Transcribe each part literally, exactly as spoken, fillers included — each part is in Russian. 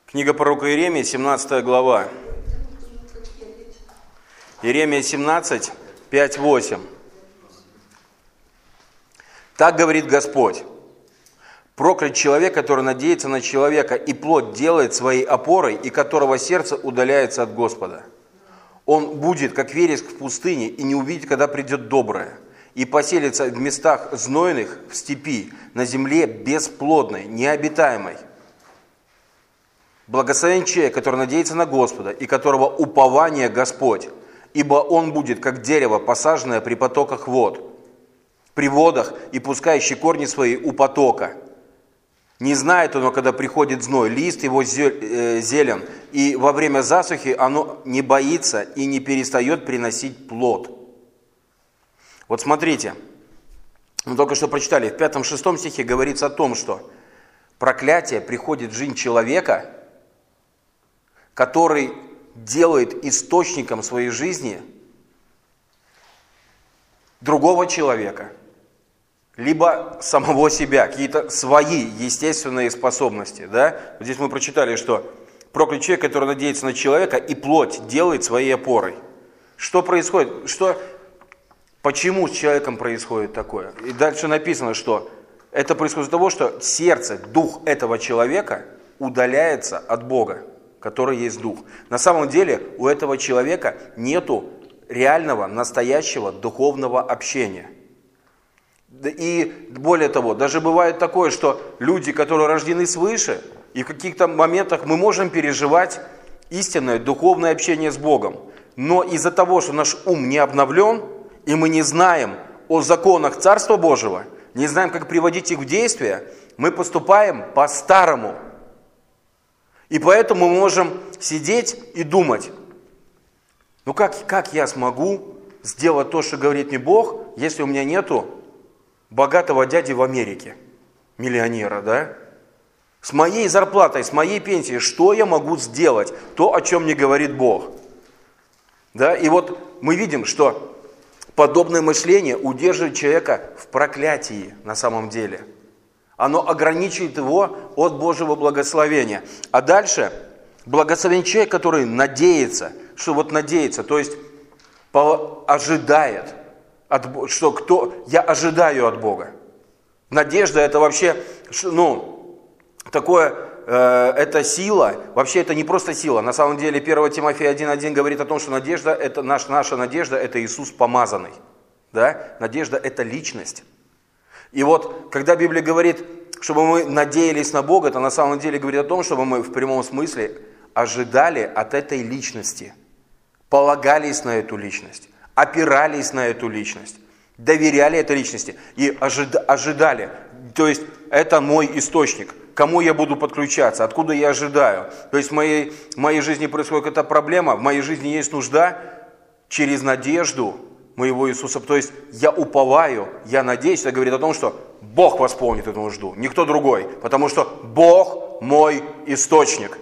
Книга пророка Иеремии, семнадцатая глава. Иеремия семнадцать, пять, восемь. Так говорит Господь: проклят человек, который надеется на человека, и плоть делает своей опорой, и которого сердце удаляется от Господа. Он будет, как вереск в пустыне, и не увидит, когда придет доброе, и поселится в местах знойных, в степи, на земле бесплодной, необитаемой. Благословен человек, который надеется на Господа, и которого упование Господь, ибо он будет, как дерево, посаженное при потоках вод, при водах и пускающий корни свои у потока. Не знает оно, когда приходит зной, лист его зелен, и во время засухи оно не боится и не перестает приносить плод. Вот смотрите, мы только что прочитали, в пятом-шестом стихе говорится о том, что проклятие приходит в жизнь человека, который делает источником своей жизни другого человека, либо самого себя, какие-то свои естественные способности. Да? Вот здесь мы прочитали, что проклят человек, который надеется на человека, и плоть делает своей опорой. Что происходит? Что, почему с человеком происходит такое? И дальше написано, что это происходит из-за того, что сердце, дух этого человека удаляется от Бога, который есть дух. На самом деле у этого человека нету реального, настоящего духовного общения. И более того, даже бывает такое, что люди, которые рождены свыше, и в каких-то моментах мы можем переживать истинное духовное общение с Богом. Но из-за того, что наш ум не обновлен, и мы не знаем о законах Царства Божьего, не знаем, как приводить их в действие, мы поступаем по-старому. И поэтому мы можем сидеть и думать: ну как, как я смогу сделать то, что говорит мне Бог, если у меня нету богатого дяди в Америке, миллионера, да? С моей зарплатой, с моей пенсией, что я могу сделать? То, о чем мне говорит Бог. Да? И вот мы видим, что подобное мышление удерживает человека в проклятии на самом деле. Оно ограничивает его от Божьего благословения. А дальше благословен человек, который надеется, что вот надеется, то есть ожидает, от, что кто, я ожидаю от Бога. Надежда это вообще, ну, такое, э, это сила, вообще это не просто сила. На самом деле первое Тимофея один один говорит о том, что надежда, это наш, наша надежда, это Иисус помазанный. Да? Надежда это личность. И вот, когда Библия говорит, чтобы мы надеялись на Бога, это на самом деле говорит о том, чтобы мы в прямом смысле ожидали от этой личности, полагались на эту личность, опирались на эту личность, доверяли этой личности и ожидали. То есть, это мой источник, кому я буду подключаться, откуда я ожидаю. То есть, в моей, в моей жизни происходит какая-то проблема, в моей жизни есть нужда через надежду моего Иисуса. То есть я уповаю, я надеюсь, это говорит о том, что Бог восполнит эту нужду, никто другой, потому что Бог мой источник.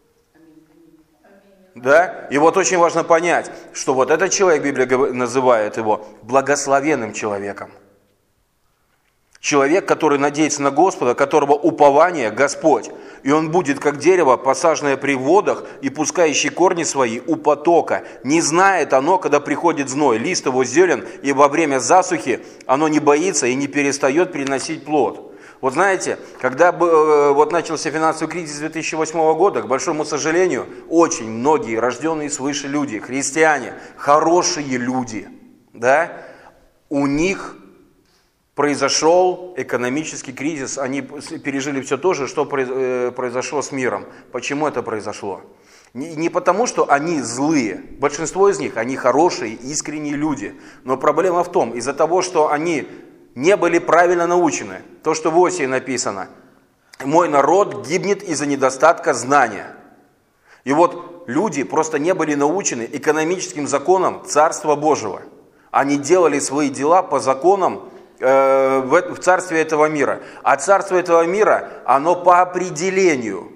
Да? И вот очень важно понять, что вот этот человек, Библия называет его благословенным человеком. Человек, который надеется на Господа, которого упование Господь. И он будет, как дерево, посаженное при водах и пускающий корни свои у потока. Не знает оно, когда приходит зной, лист его зелен, и во время засухи оно не боится и не перестает приносить плод. Вот знаете, когда вот начался финансовый кризис две тысячи восьмого года, к большому сожалению, очень многие рожденные свыше люди, христиане, хорошие люди, да, у них произошел экономический кризис, они пережили все то же, что произошло с миром. Почему это произошло? Не потому, что они злые, большинство из них, они хорошие, искренние люди. Но проблема в том, из-за того, что они не были правильно научены, то, что в Осии написано: «Мой народ гибнет из-за недостатка знания». И вот люди просто не были научены экономическим законам Царства Божьего. Они делали свои дела по законам в царстве этого мира. А царство этого мира, оно по определению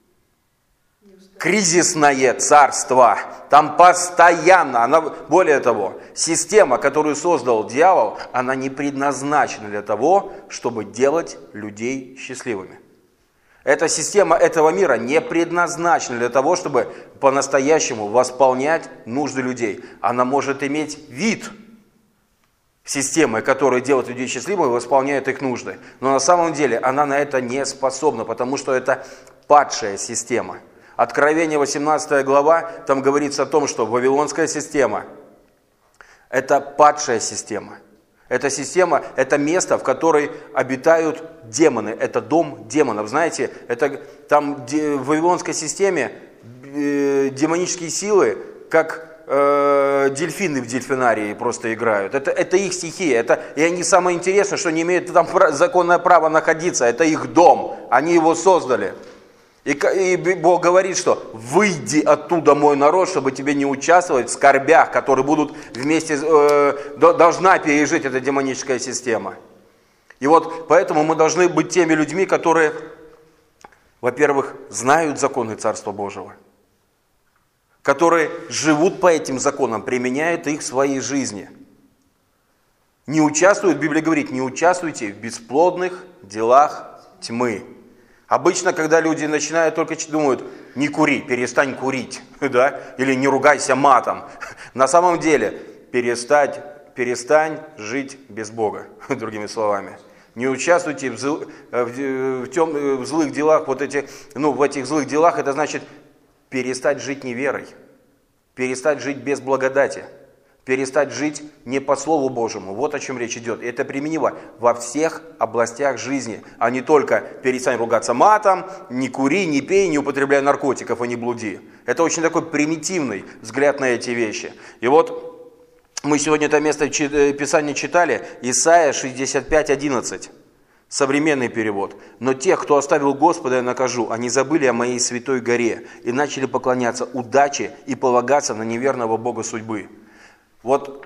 кризисное царство. Там постоянно, она, более того, система, которую создал дьявол, она не предназначена для того, чтобы делать людей счастливыми. Эта система этого мира не предназначена для того, чтобы по-настоящему восполнять нужды людей. Она может иметь вид системы, которая делает людей счастливыми и восполняет их нужды. Но на самом деле она на это не способна, потому что это падшая система. Откровение восемнадцатая глава, там говорится о том, что вавилонская система – это падшая система. Эта система – это место, в которой обитают демоны. Это дом демонов. Знаете, это, там в вавилонской системе э, демонические силы, как э, дельфины в дельфинарии просто играют. Это, это их стихия. Это, и они, самое интересное, что не имеют там законное право находиться. Это их дом. Они его создали. И, и Бог говорит, что выйди оттуда, мой народ, чтобы тебе не участвовать в скорбях, которые будут вместе, э, должна пережить эта демоническая система. И вот поэтому мы должны быть теми людьми, которые, во-первых, знают законы Царства Божьего, которые живут по этим законам, применяют их в своей жизни. Не участвуют, Библия говорит, не участвуйте в бесплодных делах тьмы. Обычно, когда люди начинают только думают, не кури, перестань курить, да? Или не ругайся матом. На самом деле, перестань, перестань жить без Бога, другими словами. Не участвуйте в, зл, в, в, тем, в злых делах, вот эти, ну, в этих злых делах, это значит перестать жить неверой, перестать жить без благодати. Перестать жить не по Слову Божьему. Вот о чем речь идет. И это применимо во всех областях жизни, а не только перестань ругаться матом, не кури, не пей, не употребляй наркотиков и не блуди. Это очень такой примитивный взгляд на эти вещи. И вот мы сегодня это место Писания читали, Исайя шестьдесят пять одиннадцать. Современный перевод. «Но тех, кто оставил Господа, я накажу. Они забыли о моей святой горе и начали поклоняться удаче и полагаться на неверного Бога судьбы». Вот,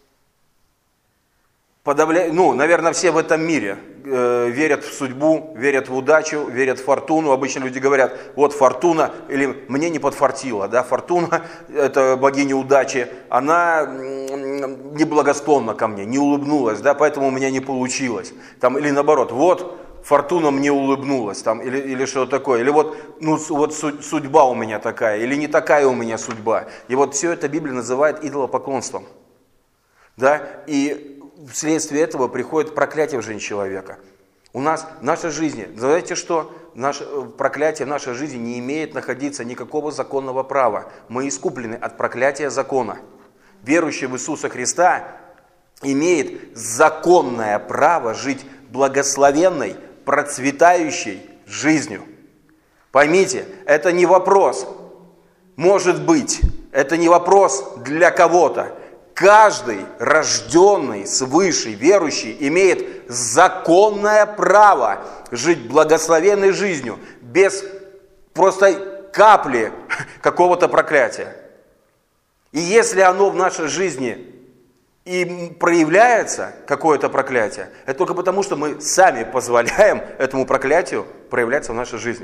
подавля... ну, наверное, все в этом мире э, верят в судьбу, верят в удачу, верят в фортуну. Обычно люди говорят, вот фортуна, или мне не подфартило, да, фортуна, это богиня удачи, она неблагосклонна ко мне, не улыбнулась, да, поэтому у меня не получилось. Там, или наоборот, вот фортуна мне улыбнулась, там, или, или что такое, или вот, ну, вот судьба у меня такая, или не такая у меня судьба. И вот все это Библия называет идолопоклонством. Да? И вследствие этого приходит проклятие в жизнь человека. У нас в нашей жизни, знаете что? Наше, проклятие в нашей жизни не имеет находиться никакого законного права. Мы искуплены от проклятия закона. Верующий в Иисуса Христа имеет законное право жить благословенной, процветающей жизнью. Поймите, это не вопрос, может быть, это не вопрос для кого-то. Каждый рожденный свыше верующий имеет законное право жить благословенной жизнью, без просто капли какого-то проклятия. И если оно в нашей жизни и проявляется какое-то проклятие, это только потому, что мы сами позволяем этому проклятию проявляться в нашей жизни.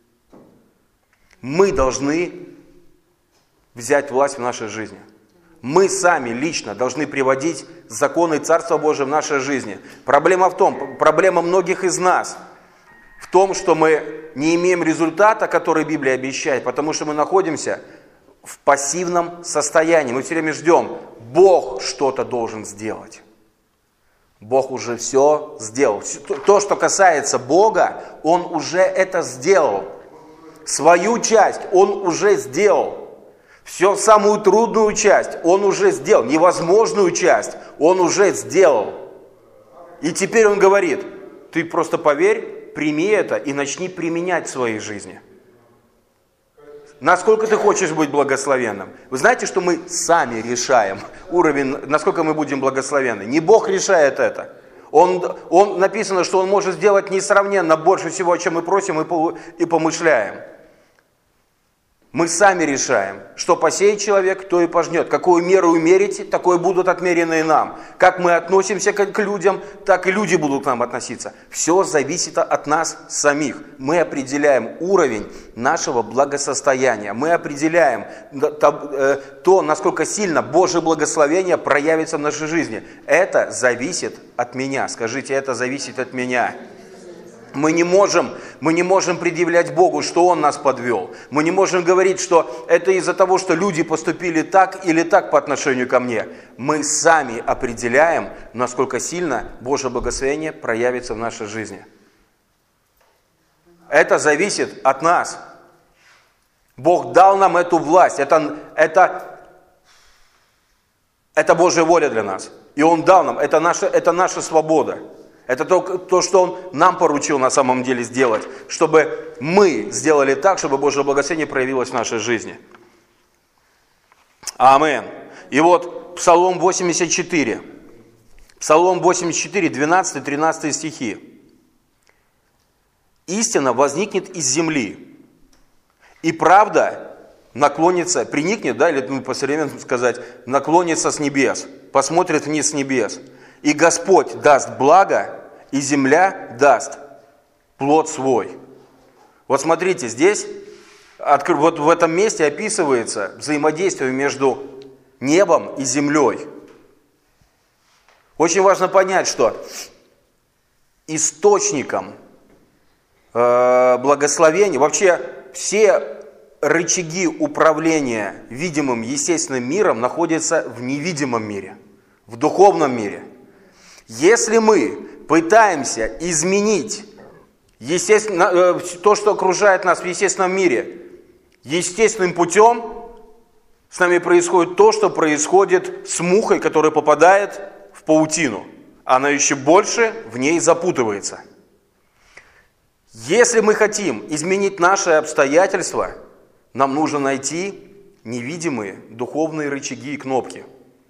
Мы должны взять власть в нашей жизни. Мы сами лично должны приводить законы Царства Божьего в нашей жизни. Проблема в том, проблема многих из нас в том, что мы не имеем результата, который Библия обещает, потому что мы находимся в пассивном состоянии. Мы все время ждем, Бог что-то должен сделать. Бог уже все сделал. То, что касается Бога, Он уже это сделал. Свою часть Он уже сделал. Все самую трудную часть Он уже сделал. Невозможную часть Он уже сделал. И теперь Он говорит, ты просто поверь, прими это и начни применять в своей жизни. Насколько ты хочешь быть благословенным? Вы знаете, что мы сами решаем уровень, насколько мы будем благословенны. Не Бог решает это. Он, он, написано, что Он может сделать несравненно больше всего, о чем мы просим и помышляем. Мы сами решаем, что посеет человек, то и пожнет. Какую меру умерите, такое будут отмерены и нам. Как мы относимся к людям, так и люди будут к нам относиться. Все зависит от нас самих. Мы определяем уровень нашего благосостояния. Мы определяем то, насколько сильно Божье благословение проявится в нашей жизни. Это зависит от меня. Скажите, это зависит от меня. Мы не можем, мы не можем предъявлять Богу, что Он нас подвел. Мы не можем говорить, что это из-за того, что люди поступили так или так по отношению ко мне. Мы сами определяем, насколько сильно Божье благословение проявится в нашей жизни. Это зависит от нас. Бог дал нам эту власть. Это, это, это Божья воля для нас. И Он дал нам. Это наша, это наша свобода. Это то, то, что Он нам поручил на самом деле сделать, чтобы мы сделали так, чтобы Божье благословение проявилось в нашей жизни. Аминь. И вот Псалом восемьдесят четыре. Псалом восемьдесят четыре, двенадцатый-тринадцатый стихи. «Истина возникнет из земли, и правда наклонится, приникнет, да, или ну, по-современному сказать, наклонится с небес, посмотрит вниз с небес. И Господь даст благо, и земля даст плод свой». Вот смотрите, здесь, вот в этом месте описывается взаимодействие между небом и землей. Очень важно понять, что источником э, благословения, вообще все рычаги управления видимым естественным миром находятся в невидимом мире, в духовном мире. Если мы пытаемся изменить естественно, то, что окружает нас в естественном мире, естественным путем, с нами происходит то, что происходит с мухой, которая попадает в паутину. Она еще больше в ней запутывается. Если мы хотим изменить наши обстоятельства, нам нужно найти невидимые духовные рычаги и кнопки.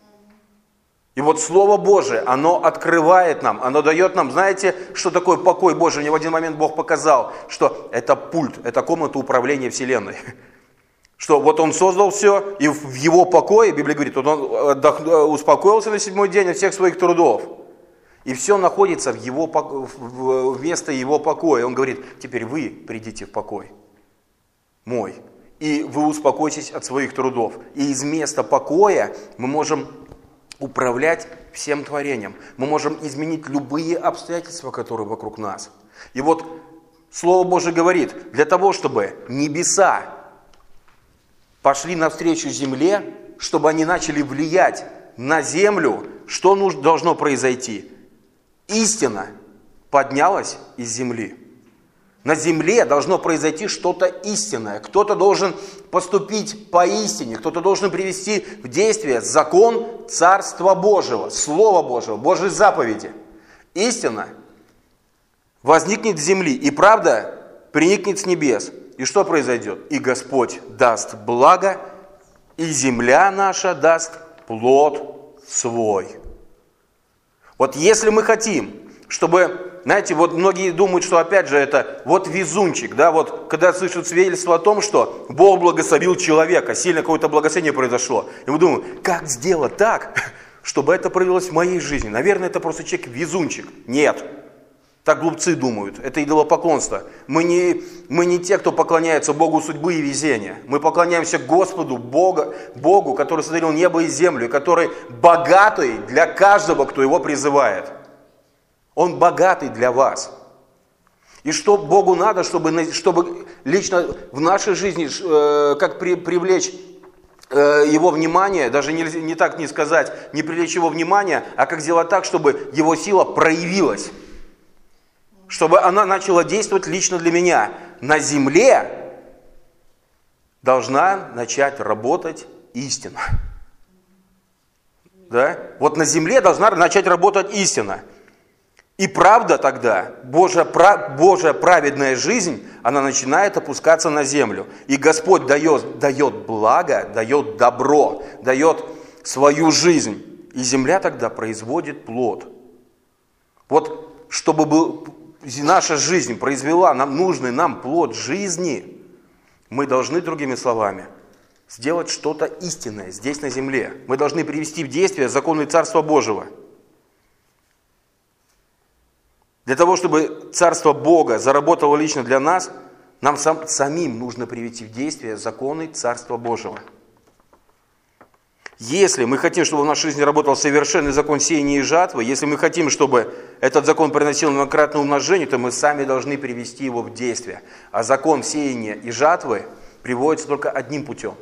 И вот Слово Божие, оно открывает нам, оно дает нам, знаете, что такое покой Божий? Мне в один момент Бог показал, что это пульт, это комната управления Вселенной. Что вот Он создал все, и в Его покое, Библия говорит, вот Он успокоился на седьмой день от всех своих трудов. И все находится в его, вместо Его покоя. Он говорит, теперь вы придите в покой мой, и вы успокойтесь от своих трудов. И из места покоя мы можем управлять всем творением. Мы можем изменить любые обстоятельства, которые вокруг нас. И вот Слово Божие говорит, для того, чтобы небеса пошли навстречу земле, чтобы они начали влиять на землю, что нужно, должно произойти? Истина поднялась из земли. На земле должно произойти что-то истинное. Кто-то должен поступить по истине, кто-то должен привести в действие закон Царства Божьего, Слова Божьего, Божьей заповеди. Истина возникнет с земли, и правда приникнет с небес. И что произойдет? И Господь даст благо, и земля наша даст плод свой. Вот если мы хотим, чтобы, знаете, вот многие думают, что опять же это вот везунчик, да, вот когда слышат свидетельство о том, что Бог благословил человека, сильно какое-то благословение произошло, и мы думаем, как сделать так, чтобы это проявилось в моей жизни? Наверное, это просто человек везунчик. Нет. Так глупцы думают, это идолопоклонство. Мы не, мы не те, кто поклоняется Богу судьбы и везения. Мы поклоняемся Господу, Бога, Богу, который сотворил небо и землю, который богатый для каждого, кто Его призывает. Он богатый для вас. И что Богу надо, чтобы, чтобы лично в нашей жизни, э, как при, привлечь э, Его внимание, даже не, не так не сказать, не привлечь Его внимание, а как сделать так, чтобы Его сила проявилась. Чтобы она начала действовать лично для меня. На земле должна начать работать истина. Да? Вот на земле должна начать работать истина. И правда тогда, Божья, Божья праведная жизнь, она начинает опускаться на землю. И Господь дает, дает благо, дает добро, дает свою жизнь. И земля тогда производит плод. Вот чтобы был... наша жизнь произвела нам нужный нам плод жизни, мы должны, другими словами, сделать что-то истинное здесь на земле. Мы должны привести в действие законы Царства Божьего. Для того, чтобы Царство Бога заработало лично для нас, нам сам, самим нужно привести в действие законы Царства Божьего. Если мы хотим, чтобы в нашей жизни работал совершенный закон сеяния и жатвы, если мы хотим, чтобы этот закон приносил многократное умножение, то мы сами должны привести его в действие. А закон сеяния и жатвы приводится только одним путем.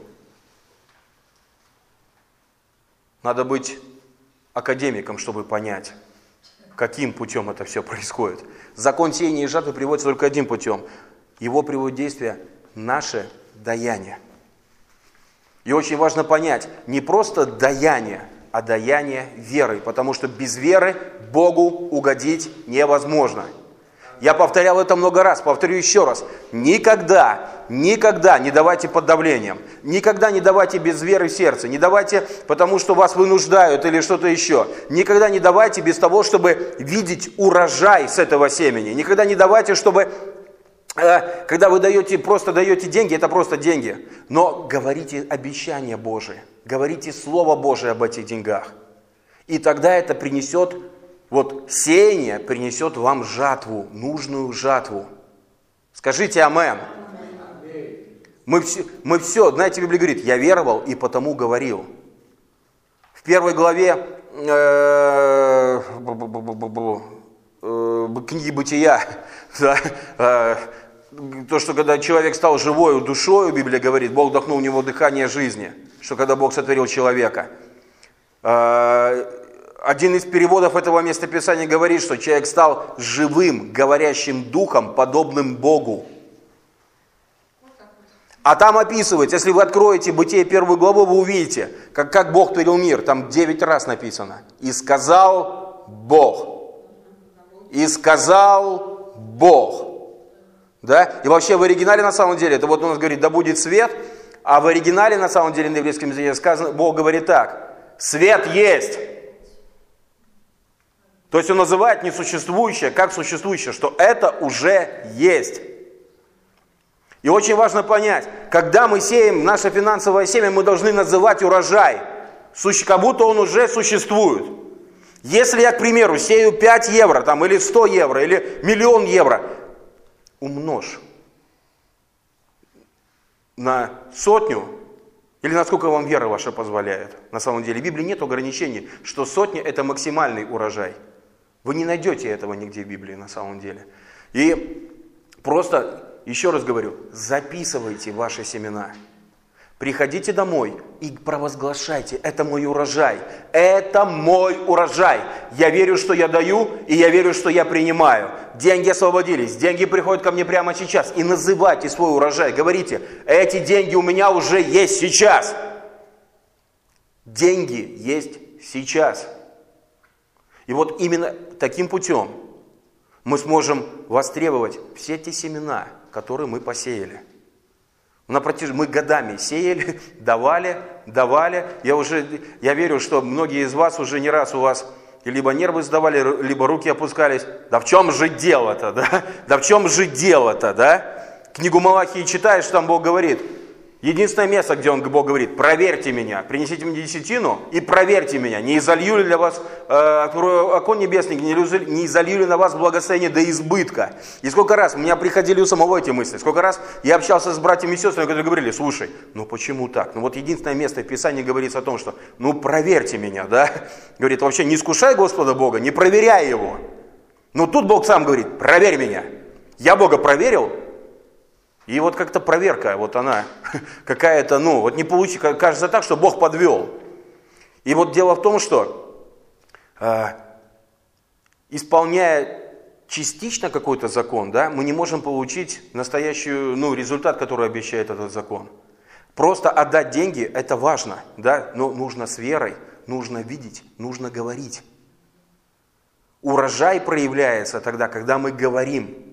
Надо быть академиком, чтобы понять, каким путем это все происходит. Закон сеяния и жатвы приводится только одним путем. Его приводит в действие наше даяние. И очень важно понять, не просто даяние, а даяние верой, потому что без веры Богу угодить невозможно. Я повторял это много раз, повторю еще раз. Никогда, никогда не давайте под давлением, никогда не давайте без веры в сердце, не давайте, потому что вас вынуждают или что-то еще. Никогда не давайте без того, чтобы видеть урожай с этого семени. Никогда не давайте, чтобы... Когда вы даете, просто даете деньги, это просто деньги. Но говорите обещания Божие, говорите Слово Божие об этих деньгах. И тогда это принесет, вот сеяние принесет вам жатву, нужную жатву. Скажите амэн. Мы все, мы все, знаете, Библия говорит, я веровал и потому говорил. В первой главе э, книги Бытия, да, э, то, что когда человек стал живою душою, Библия говорит, Бог вдохнул в него дыхание жизни, что когда Бог сотворил человека. Один из переводов этого местописания говорит, что человек стал живым, говорящим духом, подобным Богу. А там описывается, если вы откроете Бытие первую главу, вы увидите, как, как Бог творил мир, там девять раз написано. И сказал Бог. И сказал Бог. Да? И вообще в оригинале на самом деле, это вот у нас говорит, да будет свет, а в оригинале на самом деле на еврейском языке сказано, Бог говорит так, свет есть. То есть он называет несуществующее как существующее, что это уже есть. И очень важно понять, когда мы сеем наше финансовое семя, мы должны называть урожай, как будто он уже существует. Если я, к примеру, сею пять евро, там, или сто евро, или миллион евро, умножь на сотню, или насколько вам вера ваша позволяет. На самом деле в Библии нет ограничений, что сотня это максимальный урожай. Вы не найдете этого нигде в Библии на самом деле. И просто, еще раз говорю, записывайте ваши семена. Приходите домой и провозглашайте, это мой урожай, это мой урожай. Я верю, что я даю, и я верю, что я принимаю. Деньги освободились, деньги приходят ко мне прямо сейчас. И называйте свой урожай, говорите, эти деньги у меня уже есть сейчас. Деньги есть сейчас. И вот именно таким путем мы сможем востребовать все те семена, которые мы посеяли. На протяж... Мы годами сеяли, давали, давали. Я, уже, я верю, что многие из вас уже не раз у вас либо нервы сдавали, либо руки опускались. Да в чем же дело-то, да? Да в чем же дело-то, да? Книгу Малахии читаешь, там Бог говорит. Единственное место, где он, Бог говорит, проверьте меня, принесите мне десятину и проверьте меня, не изолью ли для вас э, окон небесный, не, не изолью ли на вас благословение до избытка. И сколько раз у меня приходили у самого эти мысли, сколько раз я общался с братьями и сестрами, которые говорили, слушай, ну почему так? Ну вот единственное место в Писании говорится о том, что ну проверьте меня, да? Говорит, вообще не искушай Господа Бога, не проверяй Его. Но тут Бог сам говорит, проверь меня. Я Бога проверил. И вот как-то проверка, вот она какая-то, ну, вот не получится, кажется так, что Бог подвел. И вот дело в том, что э, исполняя частично какой-то закон, да, мы не можем получить настоящий, ну, результат, который обещает этот закон. Просто отдать деньги, это важно, да, но нужно с верой, нужно видеть, нужно говорить. Урожай проявляется тогда, когда мы говорим.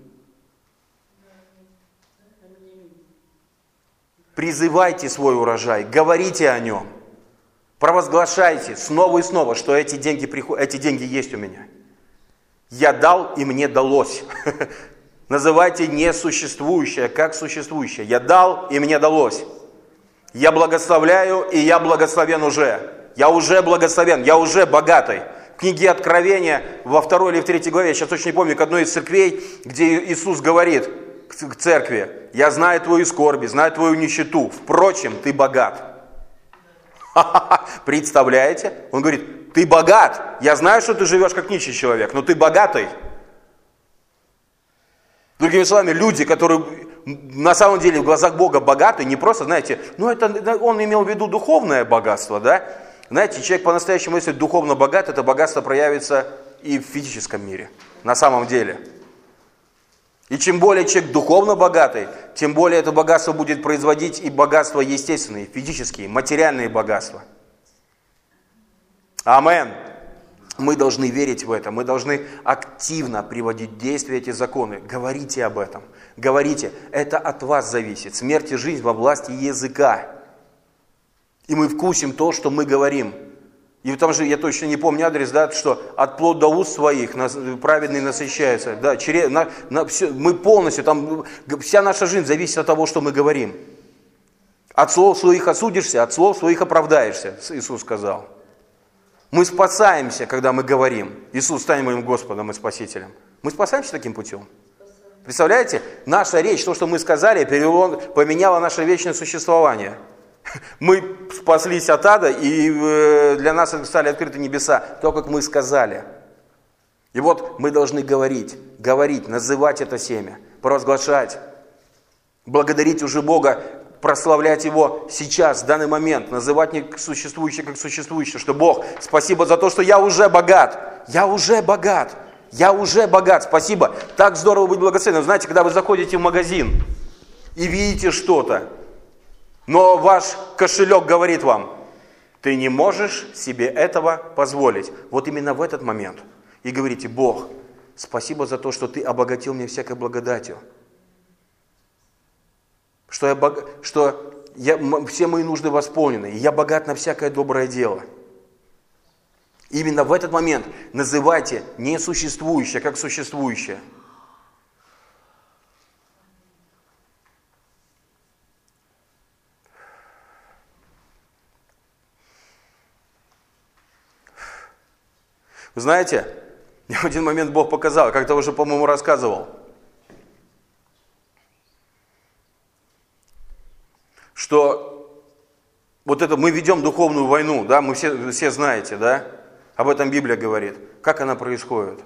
Призывайте свой урожай, говорите о нем, провозглашайте снова и снова, что эти деньги, приход... эти деньги есть у меня. Я дал, и мне далось. Называйте несуществующее, как существующее. Я дал, и мне далось. Я благословляю, и я благословен уже. Я уже благословен, я уже богатый. В книге Откровения, во второй или в третьей главе, я сейчас точно не помню, к одной из церквей, где Иисус говорит к церкви, я знаю твою скорби, знаю твою нищету, впрочем, ты богат. Представляете? Он говорит, ты богат. Я знаю, что ты живешь как нищий человек, но ты богатый. Другими словами, люди, которые на самом деле в глазах Бога богаты, не просто, знаете, ну это он имел в виду духовное богатство, да? Знаете, человек по-настоящему, если духовно богат, это богатство проявится и в физическом мире, на самом деле. И чем более человек духовно богатый, тем более это богатство будет производить и богатства естественные, физические, материальные богатства. Амен. Мы должны верить в это, мы должны активно приводить в действие эти законы. Говорите об этом, говорите, это от вас зависит. Смерть и жизнь во власти языка. И мы вкусим то, что мы говорим. И там же, я точно не помню адрес, да, что от плода уст своих праведный насыщается. Да, через, на, на, все, мы полностью, там, вся наша жизнь зависит от того, что мы говорим. От слов своих осудишься, от слов своих оправдаешься, Иисус сказал. Мы спасаемся, когда мы говорим. Иисус, стань моим Господом и Спасителем. Мы спасаемся таким путем. Представляете? Наша речь, то, что мы сказали, поменяло наше вечное существование. Мы спаслись от ада, и для нас стали открыты небеса, то, как мы сказали. И вот мы должны говорить, говорить, называть это семя, провозглашать, благодарить уже Бога, прославлять Его сейчас, в данный момент, называть не существующее как существующее, что Бог, спасибо за то, что я уже богат, я уже богат, я уже богат, спасибо, так здорово быть благословенным. Знаете, когда вы заходите в магазин и видите что-то, но ваш кошелек говорит вам, ты не можешь себе этого позволить. Вот именно в этот момент и говорите, Бог, спасибо за то, что ты обогатил меня всякой благодатью. Что, я бог... что я... все мои нужды восполнены, и я богат на всякое доброе дело. Именно в этот момент называйте несуществующее как существующее. Вы знаете, мне в один момент Бог показал, как-то уже, по-моему, рассказывал, что вот это мы ведем духовную войну, да, мы все, все знаете, да, об этом Библия говорит. Как она происходит?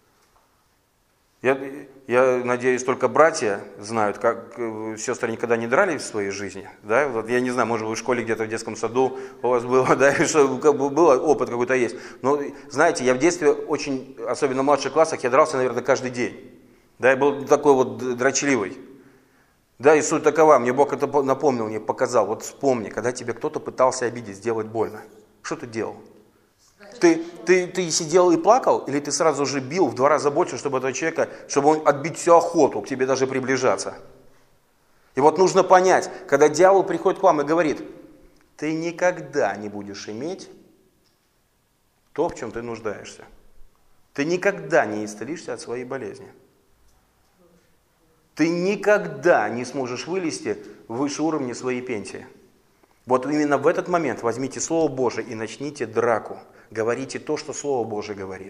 Я, я надеюсь, только братья знают, как сестры никогда не дрались в своей жизни, да, вот я не знаю, может, вы в школе где-то в детском саду у вас было, да, что как бы было, опыт какой-то есть, но, знаете, я в детстве очень, особенно в младших классах, я дрался, наверное, каждый день, да, я был такой вот дрочливый. Да, и суть такова, мне Бог это напомнил, мне показал. Вот вспомни, когда тебе кто-то пытался обидеть, сделать больно. Что ты делал? Ты, ты, ты сидел и плакал, или ты сразу же бил в два раза больше, чтобы этого человека, чтобы он отбить всю охоту к тебе даже приближаться? И вот нужно понять, когда дьявол приходит к вам и говорит, ты никогда не будешь иметь то, в чем ты нуждаешься. Ты никогда не исцелишься от своей болезни. Ты никогда не сможешь вылезти выше уровня своей пенсии. Вот именно в этот момент возьмите Слово Божие и начните драку. Говорите то, что Слово Божие говорит.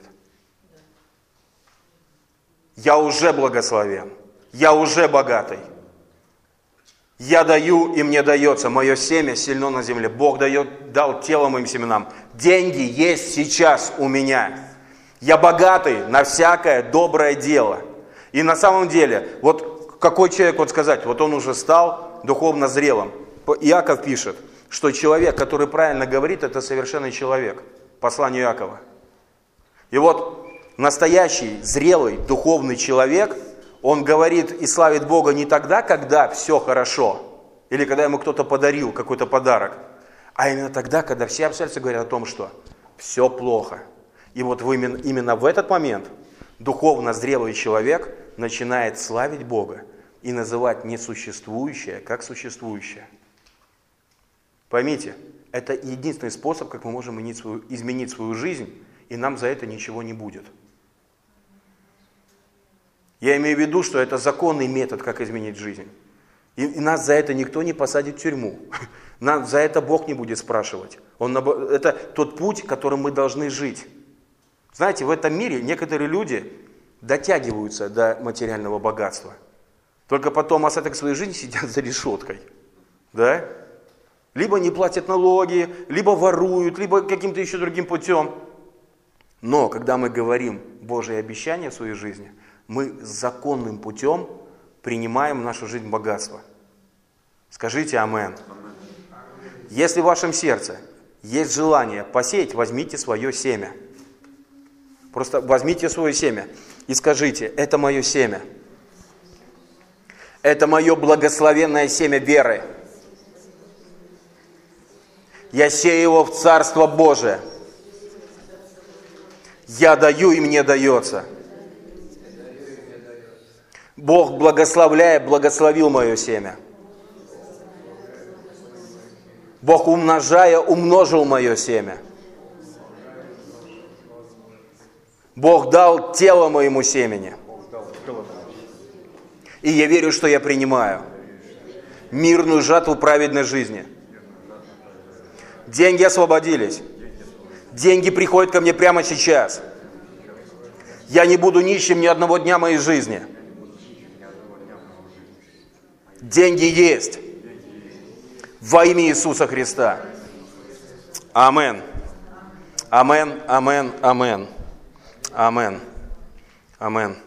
Я уже благословен. Я уже богатый. Я даю, и мне дается. Мое семя сильно на земле. Бог дает, дал тело моим семенам. Деньги есть сейчас у меня. Я богатый на всякое доброе дело. И на самом деле, вот какой человек, вот сказать, вот он уже стал духовно зрелым. Иаков пишет, что человек, который правильно говорит, это совершенный человек. Послание Иакова. И вот настоящий, зрелый, духовный человек, он говорит и славит Бога не тогда, когда все хорошо, или когда ему кто-то подарил какой-то подарок, а именно тогда, когда все обстоятельства говорят о том, что все плохо. И вот именно, именно в этот момент духовно зрелый человек начинает славить Бога и называть несуществующее как существующее. Поймите, это единственный способ, как мы можем изменить свою, изменить свою жизнь, и нам за это ничего не будет. Я имею в виду, что это законный метод, как изменить жизнь. И, и нас за это никто не посадит в тюрьму. Нас за это Бог не будет спрашивать. Он, это тот путь, которым мы должны жить. Знаете, в этом мире некоторые люди дотягиваются до материального богатства. Только потом остаток своей жизни сидят за решеткой. Да? Либо не платят налоги, либо воруют, либо каким-то еще другим путем. Но когда мы говорим Божие обещания в своей жизни, мы законным путем принимаем в нашу жизнь богатство. Скажите амин. Если в вашем сердце есть желание посеять, возьмите свое семя. Просто возьмите свое семя и скажите: это мое семя. Это мое благословенное семя веры. Я сею его в Царство Божие. Я даю, и мне дается. Бог, благословляя, благословил мое семя. Бог, умножая, умножил мое семя. Бог дал тело моему семени. И я верю, что я принимаю мирную жатву праведной жизни. Деньги освободились. Деньги приходят ко мне прямо сейчас. Я не буду нищим ни одного дня моей жизни. Деньги есть. Во имя Иисуса Христа. Амен. Амен, амен, амен. Амен. Амен.